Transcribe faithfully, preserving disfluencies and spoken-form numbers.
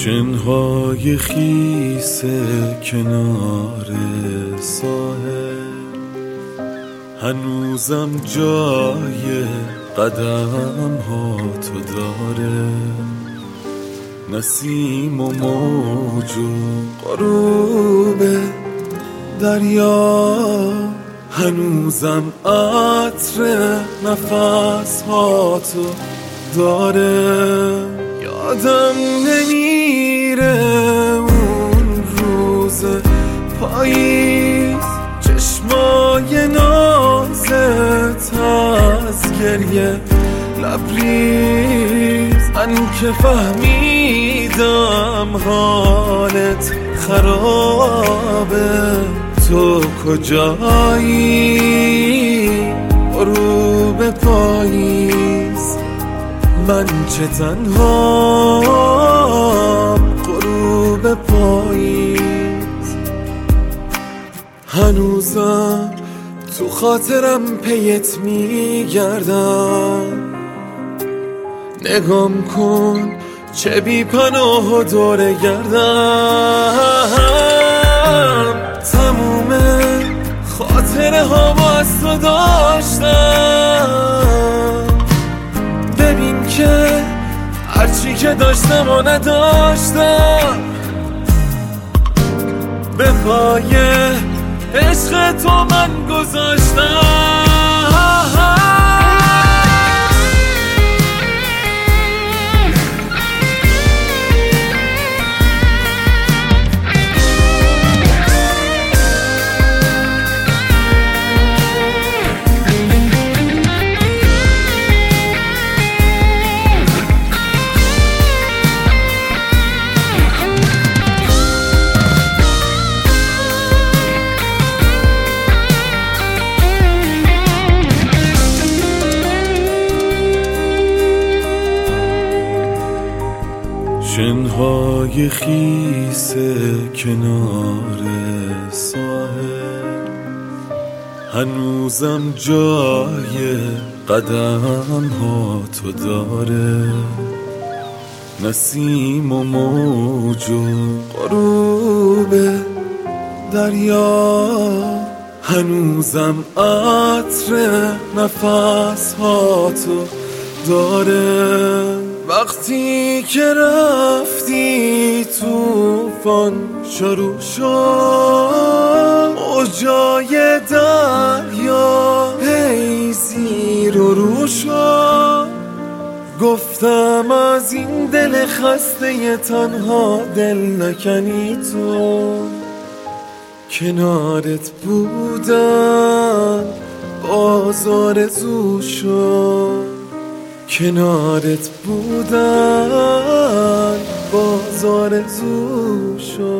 شنهای خیس کنار ساحل هنوزم جای قدم ها تو داره، نسیم و موج و غروب دریا هنوزم عطر نفس ها تو داره. یادم نمیره اون روز پاییز، چشمای نازت از گریه لبریز، من که فهمیدم حالت خرابه، تو کجایی غروب پاییز، من چه تنهام غروب پاییز. هنوزم تو خاطرم پیت میگردم، نگام کن چه بی پناه و دور گردم، تموم خاطره ها با از تو داشتم، ببین که هرچی که داشتم و نداشتم، به پای عشق تو من گذاشتم. شنهای خیس کنار ساحل هنوزم جای قدم ها تو داره، نسیم و موج و غروب دریا هنوزم عطر نفس ها تو داره. وقتی که رفتی توفان شروع شد، موجای دریا هی زیر و رو شد، گفتم از این دل خسته تنها دل نکنی تو، کنارت بودم باز آرزو شد، کنارت بودن باز آرزو شد.